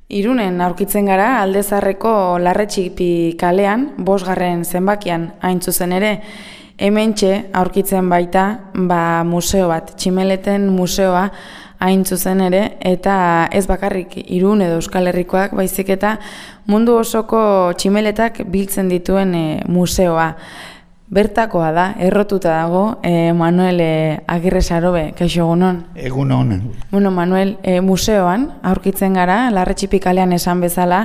Irunen aurkitzen gara Aldezarreko Larretxipi kalean, 5. zenbakian hain zuzen ere, hementxe aurkitzen baita museo bat, tximeleten museoa hain zuzen ere, eta ez bakarrik Irun edo Euskal Herrikoak, baizik eta mundu osoko tximeletak biltzen dituen museoa. Bertakoa da, errotuta dago, Manuel Agirre Sarobe, kaixo egunon? Egunon. Bueno, Manuel, museoan aurkitzen gara, Larretxipi kalean esan bezala,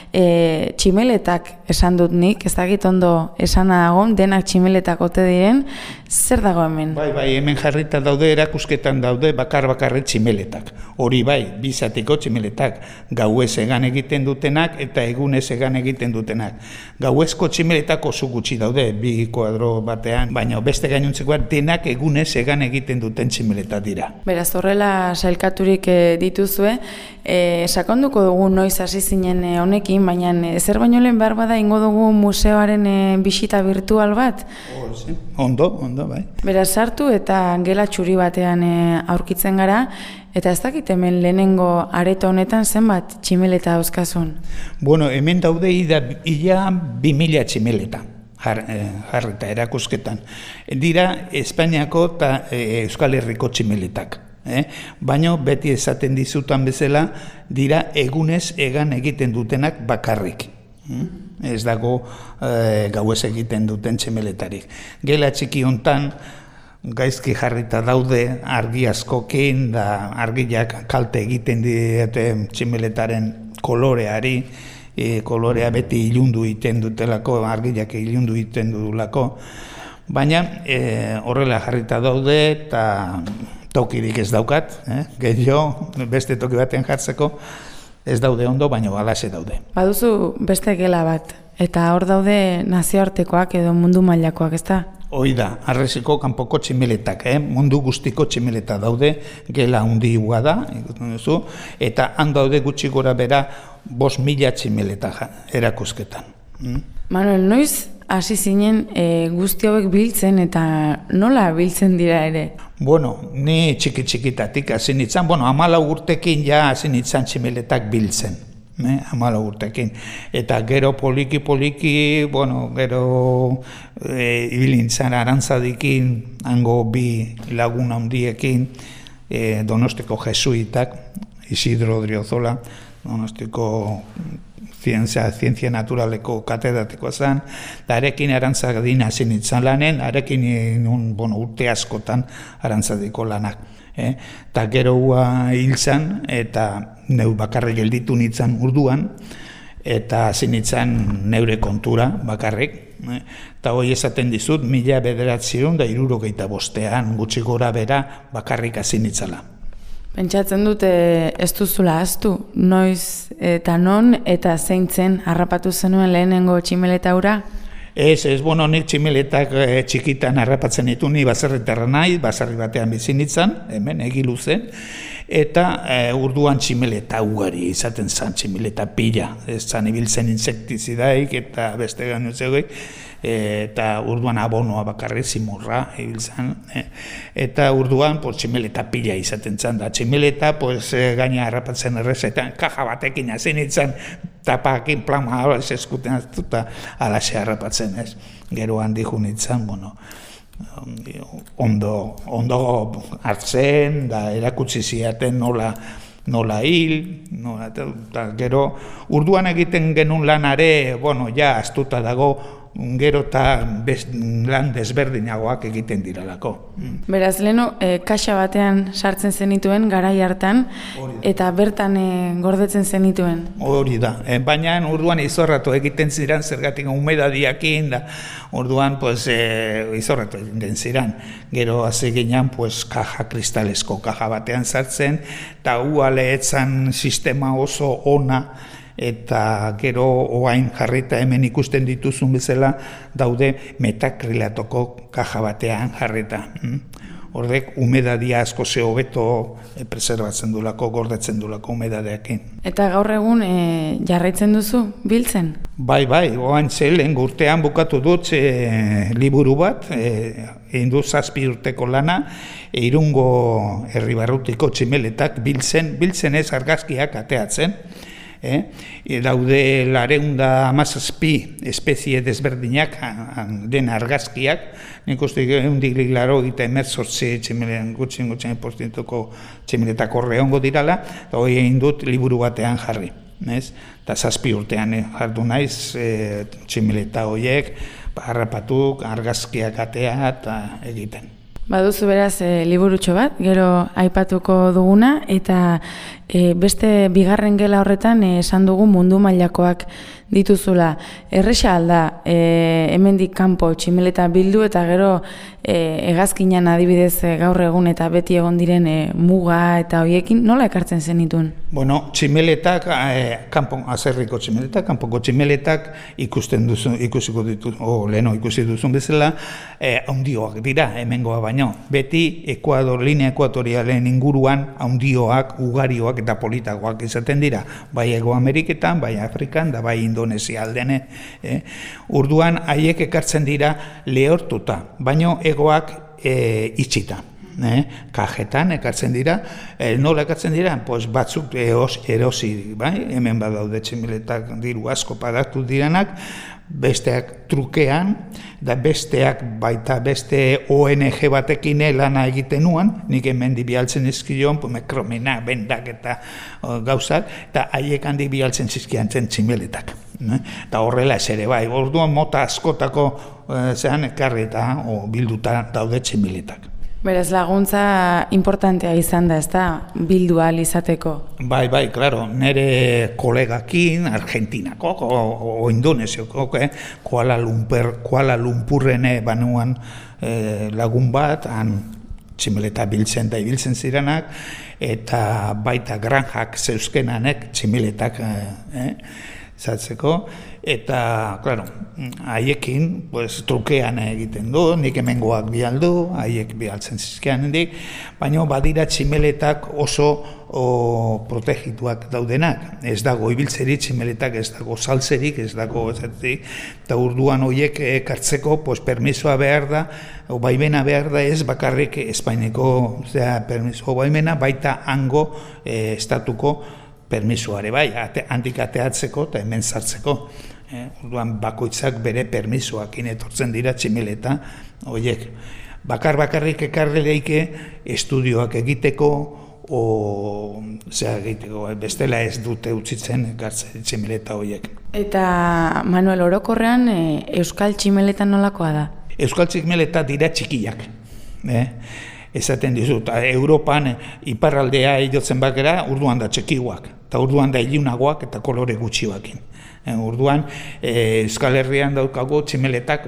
tximeletak esan dut nik, ez dakit ondo esana dagoen, denak tximeletak ote diren, zer dago hemen? Bai, hemen jarrita daude, erakusketan daude, bakarre tximeletak. Hori bai, bizatiko tximeletak, gauez egan egiten dutenak eta egunez egan egiten dutenak. Gauezko tximeletak oso gutxi daude, bi kuadro batean, baina beste gainontzekoak denak egunez egan egiten duten tximeleta dira. Beraz, horrela sailkaturik dituzue, sakonduko dugu noiz hasi zinen honekin, baina zer baino lehen behar bada ingo dugu museoaren bisita virtual bat? Ondo, bai. Beraz, sartu eta gela txuri batean aurkitzen gara, eta ez dakit hemen lehenengo areto honetan zenbat tximeleta dauzkazun? Bueno, hemen daude ia 2000 tximeleta. Jarrita erakusketan. Dira Espainiako eta Euskal Herriko tximeletak. Baina beti esaten dizutan bezala, dira egunez egan egiten dutenak bakarrik. Ez dago gauez egiten duten tximeletarik. Gela txiki hontan, gaizki jarrita daude argi askokin, da argiak kalte egiten diete tximeletaren koloreari, kolorea beti ilundu egiten dutelako, argiak ilundu egiten dudulako, baina horrela jarrita daude eta tokirik ez daukat, gehiago beste toki baten jartzeko ez daude ondo, baina halaxe daude. Baduzu beste gela bat, eta hor daude nazioartekoak edo mundu mailakoak, ezta? Hoi da, Arresiko kanpoko tximeletak, mundu guztiko tximeleta daude, gela handia da, eta han daude gutxi gora bera 5.000 tximeleta erakusketan. Manuel, noiz hasi zinen guzti hauek biltzen eta nola biltzen dira ere? Bueno, ni txikitatik hasi nintzen, 14 urtekin ja hasi nintzen tximeletak biltzen. 14 urtekin. Eta gero poliki, gero ibilintzan arantzadikin, hango bi lagun handiekin, Donostiko jesuitak, Isidro Odriozola, Donostiko zientzia naturaleko katedratikoa zen, eta arekin arantzadin hasi nintzen lanen, arekin urte askotan arantzadiko lanak. Eta gero hil zen, eta neu bakarrik gelditu nintzen urduan, eta hasi nintzen neure kontura bakarrik. Eta hoi esaten dizut, 1975 gutxi gora bera bakarrik hasi nintzala. Pentsatzen dute ez duzula ahaztu, noiz eta non eta zeintzen harrapatu zenuen lehenengo tximeleta hura? Ez, nik tximeletak txikitan harrapatzen ditu, ni baserritarra nahi, baserri batean bizi nintzen, hemen egilu zen, eta urduan tximeleta ugari izaten zen, tximeleta pila, ez zan ibiltzen insektizidaik eta beste gainotzegoik, eta urduan abonoa bakarri zimurra ibiltzen, eta urduan tximeleta pila izaten zen, da tximeleta gaina harrapatzen errezetan, kaja batekin hasi nintzen, tapakin plama eskuten eta alaxe harrapatzen ez. Gero handi junitzen, ondo hartzen, da erakutsi ziaten nola hil, eta gero urduan egiten genuen lanare, ja astuta dago, gero eta lan desberdinagoak egiten diralako. Beraz, leheno, kaxa batean sartzen zenituen, garai hartan, eta bertan gordetzen zenituen? Hori da, baina urduan izorratu egiten ziren, zergatik humedadiakin, da urduan izorratu egiten ziren. Gero hasi ginen, kaja kristalesko kaja batean sartzen, eta uale etzan sistema oso ona, eta gero oain jarrita hemen ikusten dituzun bezala daude metakrilatoko kaja batean jarrita. Horrek humedadia asko hobeto preserbatzen dulako, gordetzen dulako humedadeakin. Eta gaur egun jarraitzen duzu biltzen? Bai, oain lehen urtean bukatu dut liburu bat, egin du 7 urteko lana, Irungo herribarrutiko tximeletak biltzen ez argazkiak ateatzen, Daude 217 espezie desberdinak den argazkiak, nik uste 188 tximeletako tximeletako horreongo dirala, eta hori egin dut liburu batean jarri. Eta 7 urtean jardu naiz tximeleta horiek, harrapatu, argazkiak atea eta egiten. Baduzu beraz liburutxo bat, gero aipatuko duguna, eta beste bigarren gela horretan esan dugu mundu mailakoak dituzula. Erresa alda, hemendik kanpo tximeleta bildu eta gero hegazkinan adibidez gaur egun eta beti egon diren muga eta hoiekin nola ekartzen zenituen? Bueno, tximeletak, azerriko tximeletak, kanpoko tximeletak ikusiko ditu, ikusi duzun bezala, haundioak dira, hemengoa baino. Beti linea ekuatorialen inguruan haundioak, ugarioak eta politagoak izaten dira, bai Hego Ameriketan, bai Afrikan, da bai Indonesia aldean. Urduan, haiek ekartzen dira lehortuta, baino egoak itxita. Kajetan ekartzen dira, nola ekartzen dira? Pues batzuk erosi, bai? Hemen badaude tximeletak diru asko pagatu diranak, besteak trukean, da besteak baita beste ONG batekin lana egiten nuan, nik hemen bialtzen izkion, mekromena, bendak eta gauzak, eta haiek handi bialtzen zizkiantzen tximeletak. Eta horrela ez ere, bai, orduan mota askotako zean ekarri eta bilduta daude tximeletak. Beraz, laguntza importantea izan da, ezta, bildu ahal izateko? Bai, claro, nire kolegakin, Argentinako, o Indonesioko, Kuala Lumpurren banuan lagun bat, han tximeleta biltzen da ibiltzen ziranak, eta baita granjak zeuzkenanek tximeletak zatzeko, eta, claro, haiekin, trukean egiten du, nik hemengoak bialdu, haiek bialtzen zizkean hendik, baina badira tximeletak oso protegituak daudenak. Ez dago ibiltzerik tximeletak, ez dago saltzerik, ez dago ezatik, eta urduan horiek ekartzeko permisoa behar da, baimena behar da ez bakarrik Espainiko permiso baimena, baita hango estatuko permisoare bai, handik ateatzeko eta hemen sartzeko. Orduan bakoitzak bere permisoakin etortzen dira tximeleta horiek. Bakarrik ekarri leike estudioak egiteko, bestela ez dute utzitzen ekartzen tximeleta horiek. Eta Manuel, orokorrean euskal tximeleta nolakoa da? Euskal tximeleta dira txikiak. Esaten dizut, Europan iparraldea jotzen bakera, urduan da txekiguak, eta urduan da ilunagoak eta kolore gutxioakin. Urduan, Euskal Herrian daukago tximeletak,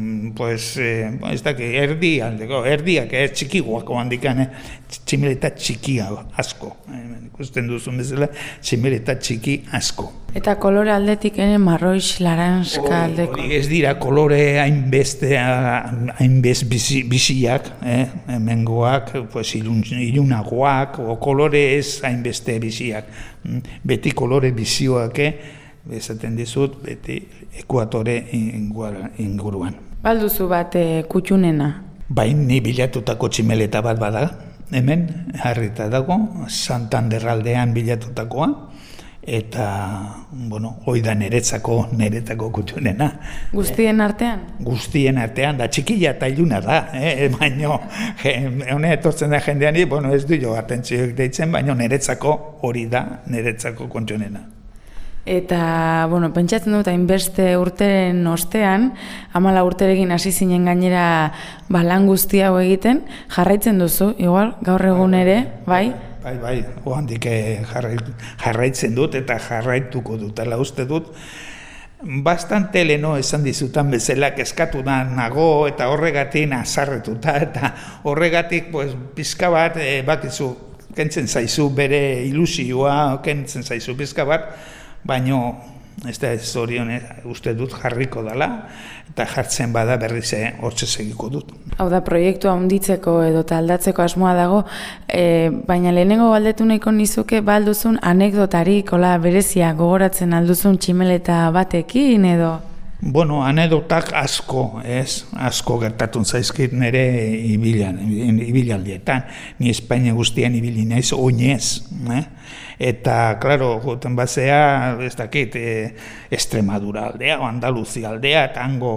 ez dakit, erdiak, txikiguako handikan, tximeleta txikia asko. Ikusten duzun bezala, tximeleta txiki asko. Eta kolore aldetik marroix, laranska aldeko? Ez dira kolore hainbest biziak, hemengoak, ilunagoak, kolore ez hainbeste biziak. Beti kolore bizioak, esaten dizut, beti ekuatore inguruan. Balduzu bat kutxunena? Bain, ni bilatutako tximeleta bat bada, hemen, jarrita dago, Santander aldean bilatutakoa, eta, hoi da niretzako kutxunena. Guztien artean? Guztien artean, da txikila eta iluna da, baina, hone etortzen da jendeani, ez du jo atentzioek deitzen, baina niretzako hori da, niretzako kutxunena. Eta, pentsatzen dut, hainbeste urteren ostean, 14 urterekin hasi zinen gainera lan guzti hau egiten, jarraitzen duzu, igual, gaur egun ere, bai? Bai, handik jarraitzen dut eta jarraituko dut, ala uste dut. Bastante leno esan dizutan bezala kezkatu da nago eta horregatik azarretuta, eta horregatik pizka bat, bakizu, kentzen zaizu bere ilusioa, kentzen zaizu pizka bat, baina ez da ez zorionez uste dut jarriko dela, eta jartzen bada berriz hortze segiko dut. Hau da, proiektua handitzeko edo aldatzeko asmoa dago, baina lehenengo galdetu nahiko nizuke balduzun anekdotarik, berezia gogoratzen alduzun tximeleta batekin edo? Bueno, anedotak asko, asko gertatun zaizkit nire ibilaldietan. Ni Espainia guztian ibili naiz oinez, Eta, klaro, goten bazea, ez dakit, Extremadura aldea, o Andaluzia aldea, eta hango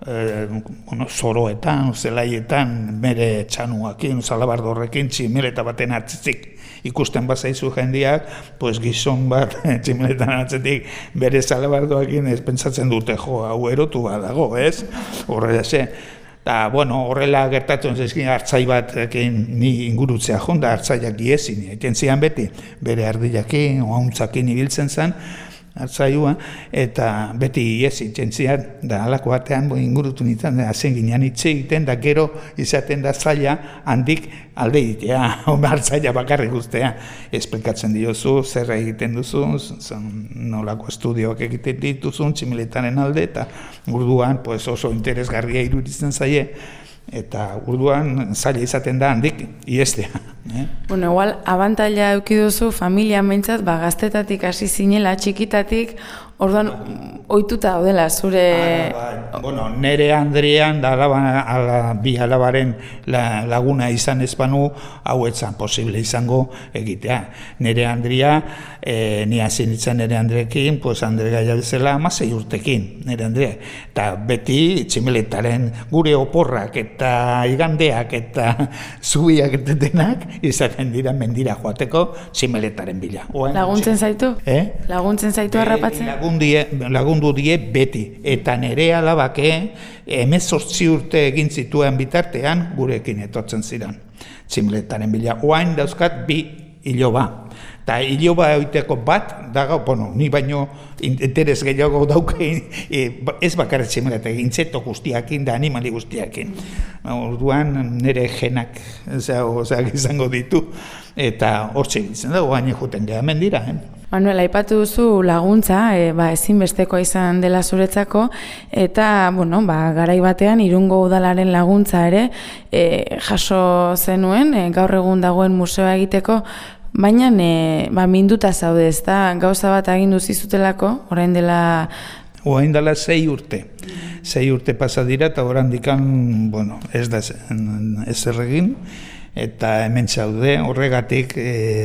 zoroetan, zelaietan, bere txanuakin, salabardorrekin, tximeleta baten atzizik ikusten bazaizu jendiak, pues gizon bat tximeletan atzetik bere salabardoakin ez pentsatzen dute, hau erotu badago, Horrela ze. Eta, bueno, horrela gertatzen zaizkin hartzai batekin ni ingurutzea jonda, hartzaiak iezin, egiten zian beti, bere ardiakin, oauntzakin ibiltzen zen, hartzailua, eta beti iezi txentzian, da halako batean ingurutu nintzen, hazen ginean hitz egiten, da gero izaten da zaila handik alde egitea, hartzaila bakarrik guztea. Esplikatzen diozu, zer egiten duzu, nolako estudioak egiten dituzun, tximeletaren alde, eta urduan oso interesgarria iruditzen zaie, eta urduan zaila izaten da handik iestea. Bueno, igual, abantaila eukiduzu familia mentzat, gaztetatik hasi zinela, txikitatik, orduan, ohituta daudela, zure... Bueno, nere Andrean, bi alabaren laguna izan ezpanu, hau etzan posible izango egitea. Nere Andrea, ni hasi nintzen nere Andreekin, Andre Gaia bezala, 16 urtekin, nere Andrea. Eta beti tximeletaren gure oporrak eta igandeak eta zubiak eta denak, izaten dira mendira joateko tximeletaren bila. Laguntzen zaitu? Laguntzen zaitu harrapatzen? Lagundu die beti. Eta nere alabake 18 urte egin zituen bitartean gurekin etortzen ziren tximeletaren bila. Oain dauzkat 2 iloba. Eta iloba egiteko bat, ni baino interes gehiago daukein, ez bakarrik tximeleta egin, intsekto guztiakin da animali guztiakin. Orduan nire genak izango ditu, eta hortxe egitzen da, oain juten geha mendira. Manuel, aipatu duzu laguntza, ezinbestekoa izan dela zuretzako, eta, garai batean, Irungo udalaren laguntza ere, jaso zenuen, gaur egun dagoen museoa egiteko, baina minduta zaude, ez da, gauza bat agindu zizutelako, orain dela... Orain dela 6 urte. 6 urte pasa dira, eta orandikan, ez da ezer egin, eta hemen zaude, horregatik...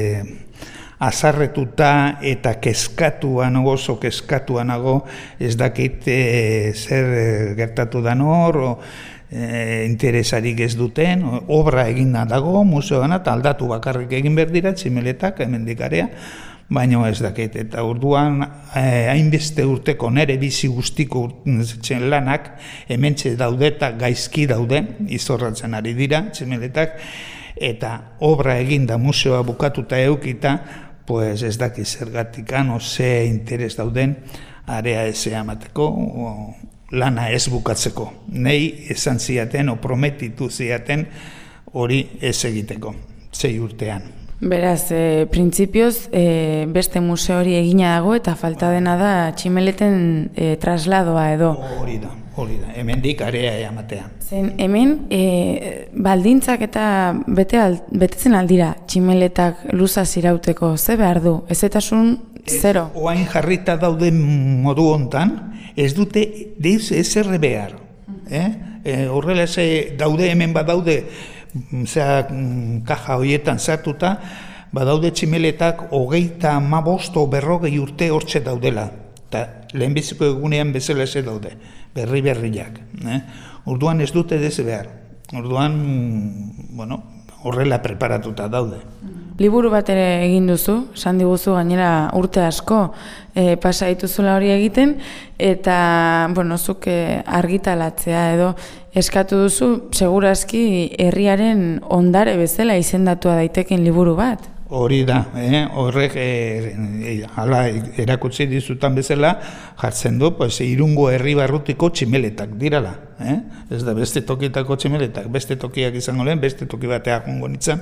azarretuta eta kezkatuanago, oso kezkatuanago, ez dakit zer gertatu da nor, interesarik ez duten, obra egina dago museoan, eta aldatu bakarrik egin behar dira, tximeletak, hemendik area, baina ez dakit, eta orduan hainbeste urteko nere bizi guztiko lanak, hementxe daude eta gaizki daude, izorratzen ari dira, tximeletak, eta obra eginda museoa bukatuta eukita, pues ez daki zergatikan, ze interes dauden, area eze amateko, lana ez bukatzeko. Nei esan ziaten, prometitu ziaten, hori ez egiteko, 6 urtean. Beraz, printzipioz, beste museo hori egina dago, eta falta dena da tximeleten trasladoa edo. Hori da, hemendik area amatea. Zen, hemen, baldintzak eta betetzen aldira tximeletak luza zirauteko, ze behar du? Ezetasun, zero. Oain jarrita dauden modu hontan, ez dute deuz ezerre behar. Horrela daude hemen badaude, kaja horietan zartuta, badaude tximeletak 35 berrogei urte hortxe daudela. Eta lehenbiziko egunean bezala ez daude, berriak. Orduan ez dute deze behar. Orduan, horrela preparatuta daude. Liburu bat ere egin duzu, esan diguzu gainera urte asko pasa dituzula hori egiten, eta, zuk argitalatzea edo eskatu duzu, segurazki herriaren ondare bezala izendatua daiteken liburu bat. Hori da, horrek erakutsi dizutan bezala jartzen du, Irungo herri barrutiko tximeletak dirala. Ez da beste tokitako tximeletak, beste tokiak izango lehen, beste toki bateak jongo nintzen,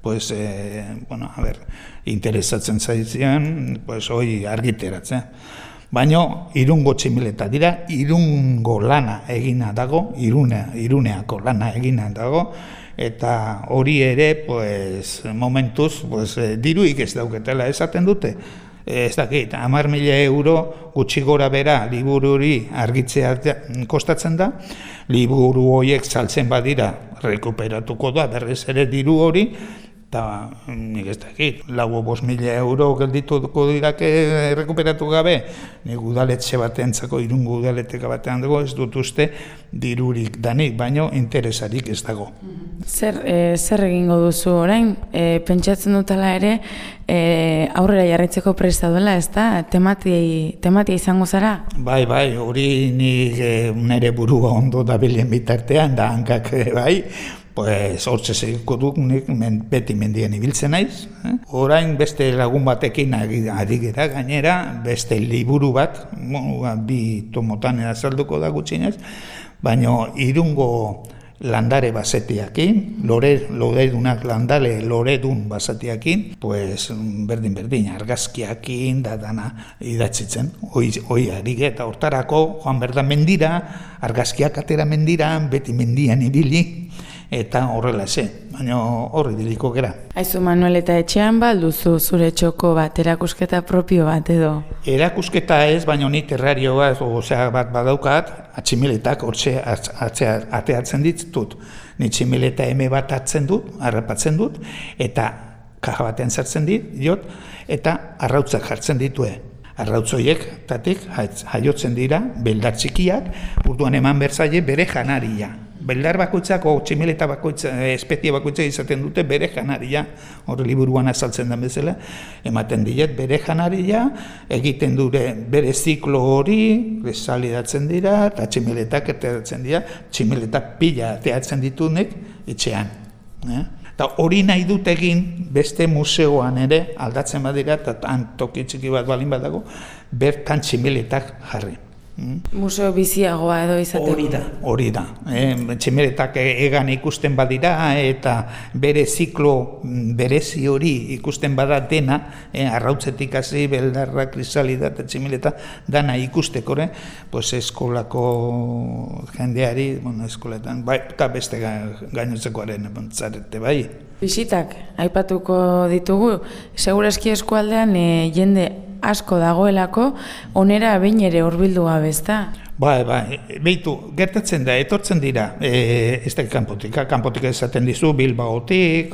interesatzen zaizian, hori argiteratzen. Baina Irungo tximeleta dira, Irungo lana egina dago, Iruneako lana egina dago, eta hori ere, momentuz, diruik ez dauketela esaten dute. ez dakit, 10.000 euro gutxi gora bera liburu hori argitzea kostatzen da, liburu horiek saltzen badira rekuperatuko da berriz ere diru hori, eta nik ez dakit, 4.000 euro geldituko dirake rekuperatu gabe, nik udaletxe batentzako, Irungo udaleteka batean dago, ez dut uste dirurik danik, baino interesarik ez dago. Zer egingo duzu orain? Pentsatzen dutela ere aurrera jarraitzeko presta duela, ez da? Tematia izango zara? Bai, hori nik nire burua ondo dabilen bitartean, da hankak bai, pues hortze segiko duk nik beti mendian ibiltzen naiz. Orain beste lagun batekin ari gera gainera, beste liburu bat, bi tomotan azalduko da gutxinez, baina Irungo landare basetiakin, loredunak loredun basetiakin, pues berdin, argazkiakin da dana idatzitzen, hoi ari eta hortarako joan berda mendira, argazkiak atera mendira, beti mendian ibili, eta horrela baina horri diliko gera. Aizu Manuel, eta etxean balduzu zure txoko bat, erakusketa propio bat edo? Erakusketa ez, baina ni terrario bat badaukat, atximeletak hortxe ateatzen ditut. Ni tximeleta eme bat hartzen dut, harrapatzen dut, eta kaja batean sartzen diot, eta arrautzak jartzen ditue. Arrautzoiek, tatik, jaiotzen dira, beldar txikiak, urduan eman berzaile bere janaria. Beldar bakoitzak, tximeleta bakoitza, espezie bakoitzak izaten dute bere janaria, hor liburuan azaltzen da bezala, ematen diet bere janaria, egiten dure bere ziklo hori, salidatzen dira, eta tximeletak ateratzen dira, tximeleta pila ateratzen ditunek etxean. Eta hori nahi dut egin beste museoan ere, aldatzen badira, eta toki txiki bat balin badago, bertan tximeletak jarri. Museo biziagoa edo izateko. Hori da. Tximeletak egan ikusten badira eta bere ziklo berezi hori ikusten bada dena, arrautzetik hasi, beldarra, krisalida eta tximeleta dana ikusteko, pues eskolako jendeari, eskoletan, bai, eta beste gainotzekoaren zarete bai. Bisitak, aipatuko ditugu, segurazki eskualdean jende asko dagoelako, onera behin ere hurbildu gabe, ezta? Bai, behitu, gertatzen da, etortzen dira, ez da kanpotik esaten dizu, Bilbaotik,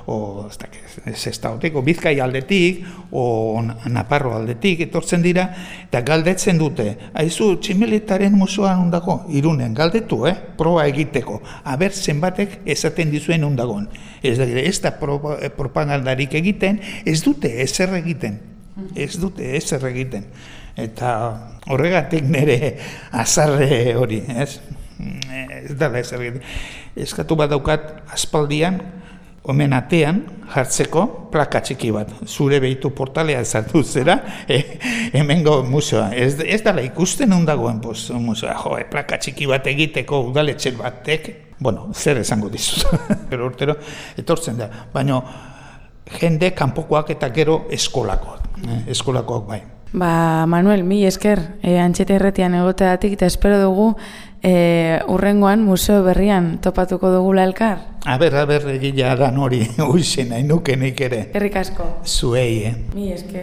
Sestaotik, o Bizkai aldetik, o Naparro aldetik, etortzen dira, eta galdetzen dute, haizu, tximeletaren museoan ondago, Irunen, galdetu, proba egiteko, aber zenbatek esaten dizuen ondagoen. Ez da propagandarik egiten, ez dute ezer egiten. Eta horregatik nire azarre hori, ez dala ezer egiten. Eskatu bat daukat aspaldian, omen atean jartzeko plaka txiki bat. Zure behitu portalea ezartu zera, hemengo museoa. Ez dala ikusten ondagoen museoa, plaka txiki bat egiteko udaletxe batek, zer esango dizut. Pero urtero, etortzen da, baina jende kanpokoak eta gero eskolakoak bai. Manuel, mi esker, Antxeta Irratian egoteatik, eta espero dugu urrengoan museo berrian topatuko dugula elkar. Aber, egila dan hori, uixen, nahi nuke nik ere. Herrik asko. Zuei, Mi esker.